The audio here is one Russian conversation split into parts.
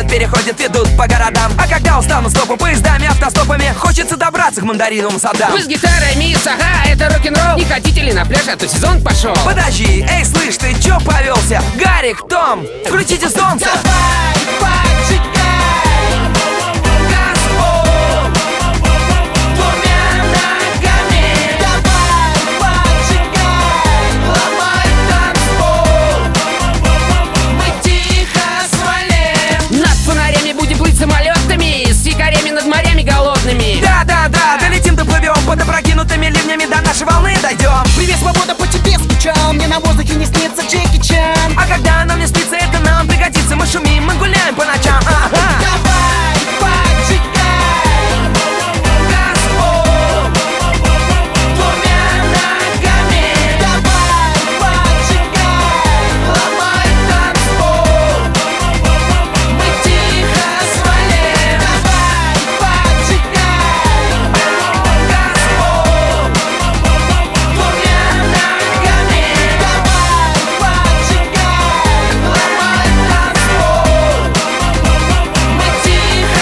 переходят, ведут по городам. А когда устану стопы поездами, автостопами, хочется добраться к мандариновым садам. Вы с гитарами, ага, это рок-н-ролл. Не хотите ли на пляж, а то сезон пошел. Подожди, эй, слышь, ты чё повелся? Гарик, Том, включите солнце. Давай, поджигай, Газпол, двумя ногами. Давай, поджигай, ломай танцпол. мы тихо свалим. Над фонарями будем плыть самолетами, с якорями над морями голодными. Да, долетим, доплывем, под опрокинутыми ливнями до нашей волны дойдем. Привет, свобода, по тебе скучал. Мне на воздухе не снится Джеки Чан. А когда нам не спится, это нам пригодится. Мы шумим, мы гуляем по ночам. Ага. Давай, поджигай, Газпол, двумя ногами. Давай, поджигай, ломай танцпол. мы тихо свалим. Давай, поджигай, Газпол, двумя ногами. Давай, поджигай, ломай танцпол. мы тихо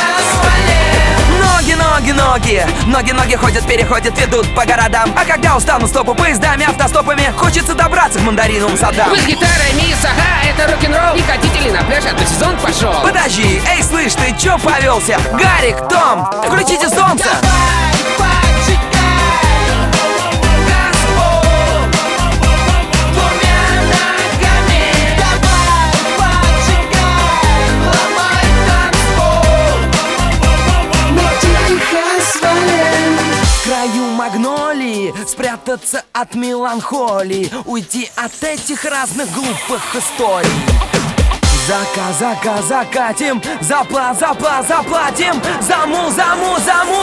свалим. Ноги ходят, переходят, ведут по городам. А когда устану стопы поездами, автостопами, хочется добраться к мандариновым садам. Вы с гитарами, ага, это рок-н-ролл. Не хотите ли на пляж, а то сезон пошел. Подожди, эй, слышь, ты чё повелся? Гарик, Том, включите солнце. Давай, поджигай, Газпол, двумя ногами. Давай, поджигай, ломай танцпол. мы тихо свалим. В краю магнолии спрятаться от меланхолии, уйти от этих разных глупых историй. Закатим, заплатим, заму,